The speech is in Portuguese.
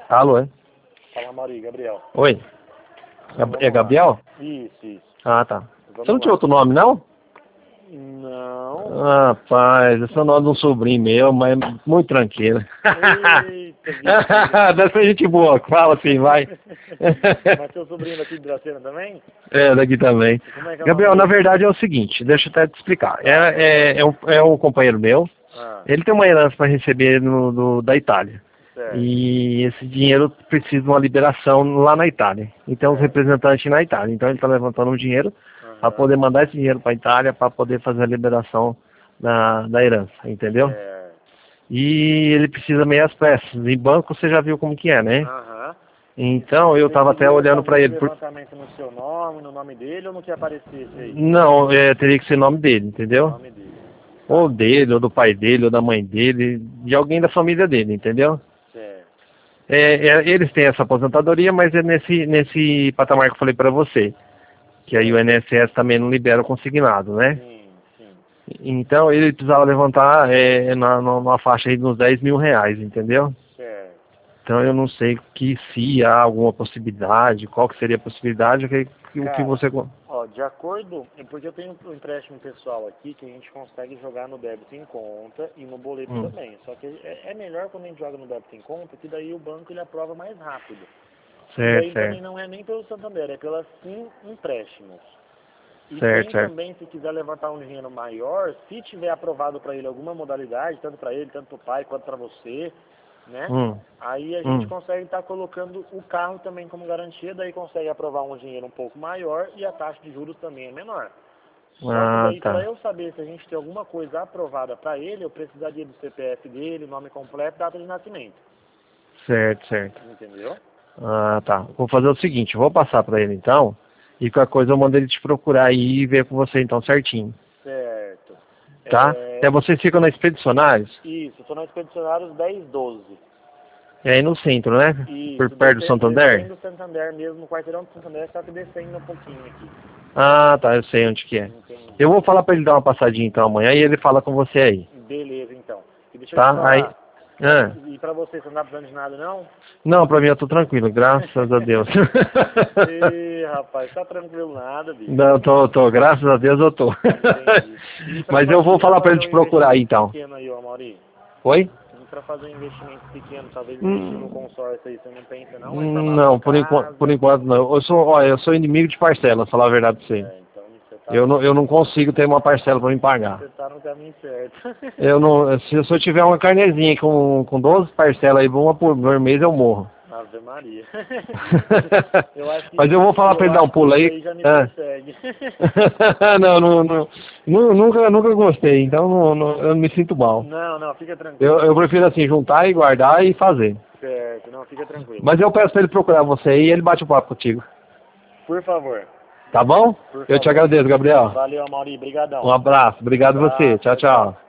Alô, é? Fala, Mauri, Gabriel. Oi. É Gabriel? Isso. Ah, tá. Vamos Você não tinha lá. outro nome, não? Não. Ah, rapaz, esse é o nome de um sobrinho meu, mas é muito tranquilo. Eita, vida. Deve ser gente boa, fala assim, vai. Mas seu sobrinho daqui de Dracena também? É, daqui também. E como é que é o Gabriel, nome na dele? verdade é o seguinte, deixa eu até te explicar. Tá. É um companheiro meu, Ah, ele tem uma herança para receber da Itália. certo, E esse dinheiro precisa de uma liberação lá na Itália. Então, os certo. representantes na Itália. Então, ele está levantando um dinheiro para Aham, poder mandar esse dinheiro para a Itália para poder fazer a liberação da herança, entendeu? certo. E ele precisa meias peças. Em banco você já viu como que é, né? Aham. Então, eu estava até Conseguiria olhando fazer para esse ele. levantamento no seu nome, no nome dele, ou não quer aparecer esse aí? Não, teria que ser nome dele, entendeu? Nome dele. Ou Tá, dele, ou do pai dele, ou da mãe dele, de alguém da família dele, entendeu? certo. Eles têm essa aposentadoria, mas é nesse patamar que eu falei para você, que aí o Certo. INSS também não libera o consignado, né? Sim. Então ele precisava levantar numa faixa aí de uns 10 mil reais, entendeu? Certo. Então eu não sei se há alguma possibilidade, qual que seria a possibilidade, o que Cara, você... ó, de acordo, porque eu tenho um empréstimo pessoal aqui que a gente consegue jogar no débito em conta e no boleto Hum, também. Só que é melhor quando a gente joga no débito em conta, que daí o banco ele aprova mais rápido. E certo, daí também certo, não é nem pelo Santander, é pela Sim Empréstimos. E certo, tem certo. também, se quiser levantar um dinheiro maior, se tiver aprovado para ele alguma modalidade, tanto para ele, tanto para o pai, quanto para você, né? Hum, Aí a gente hum. consegue estar colocando o carro também como garantia, daí consegue aprovar um dinheiro um pouco maior e a taxa de juros também é menor. Só que Ah, daí, para tá. eu saber se a gente tem alguma coisa aprovada para ele, eu precisaria do CPF dele, nome completo, data de nascimento. Certo, certo. Entendeu? Ah, tá. Vou fazer o seguinte, eu vou passar para ele então, e qualquer coisa eu mando ele te procurar aí e ver com você então certinho, Certo. tá? Até vocês ficam na Expedicionários, Isso, estou na Expedicionários 1012. é aí no centro, né? Por Isso, perto do Santander? descendo o Santander mesmo, no quarteirão do Santander, só que descendo um pouquinho aqui. Ah, tá, eu sei onde que é. Entendi. Eu vou falar para ele dar uma passadinha então amanhã e ele fala com você aí, Beleza, então. E deixa eu te tá? Aí, falar, ah, e pra você não tá precisando de nada, não? não, pra mim eu tô tranquilo, graças a Deus. Ih, rapaz, tá tranquilo nada, bicho. Não, tô, graças a Deus eu tô. Entendi. E pra Mas eu vou planejar falar para ele fazer te um procurar aí investimento então. pequeno aí, ó, Mauri. Oi? E pra fazer um investimento pequeno, talvez investir no Hum, consórcio aí, você não pensa não? Vai formar sua Não, por casa? enquanto não. Eu sou inimigo de parcela, falar a verdade pra você. É, então Eu não consigo ter uma parcela para me pagar. você tá no caminho certo. Eu não, se eu tiver uma carnezinha com 12 parcelas aí, uma por mês, eu morro. Ave Maria. Eu acho que Mas eu vou falar para eu ele dar um acho que pulo isso aí. daí já me Ah. persegue. Nunca gostei, então eu não me sinto mal. Não, fica tranquilo. Eu prefiro assim, juntar e guardar e fazer. Certo, não, fica tranquilo. Mas eu peço para ele procurar você aí e ele bate o papo contigo. Por favor, Tá bom? por Eu te favor. agradeço, Gabriel. Valeu, Mauri, Um brigadão. abraço. Obrigado a você. Abraço, Tchau, tchau, tchau. tchau.